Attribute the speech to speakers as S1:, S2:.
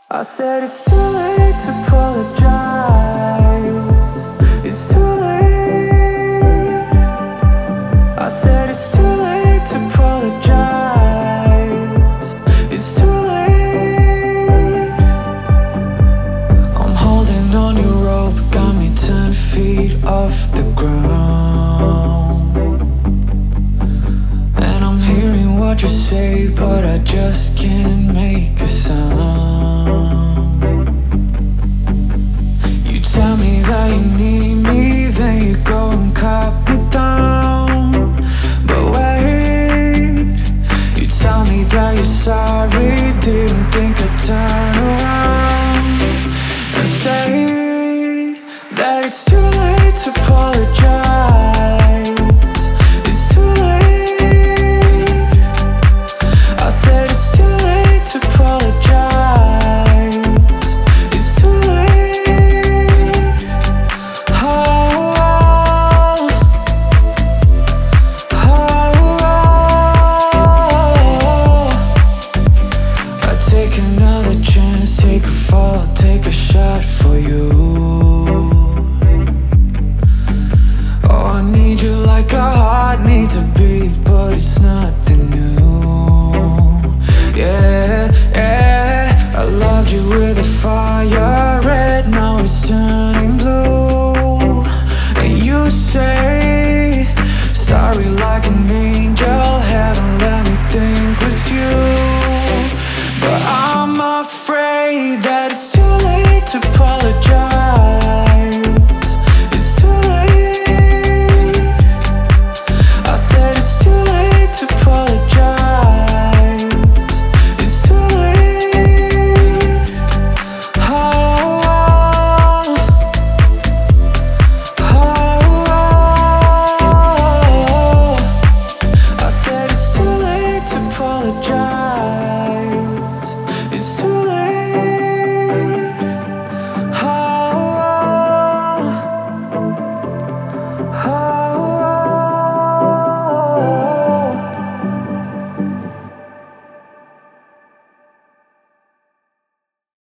S1: I said it's too late to apologize. It's too late. I said it's too late to apologize. It's too late. I'm holding on your rope, got me 10 feet off the ground. And I'm hearing what you say, but I just can't make a sound. You tell me that you need me, then you go and cut me down. But wait, you tell me that you're sorry, didn't think I'd turn around and say that it's too late to apologize. It's too late. I said it's too late to apologize. It's too late. Oh, oh, oh. I take another chance, take a fall, take a shot for you. Oh, I need you like a heart needs a beat, but it's nothing new. Yeah, yeah. I loved you with a fire red, now it's turning blue. And you say sorry like an angel, heaven let me think was you. But I'm afraid that it's too late to apologize.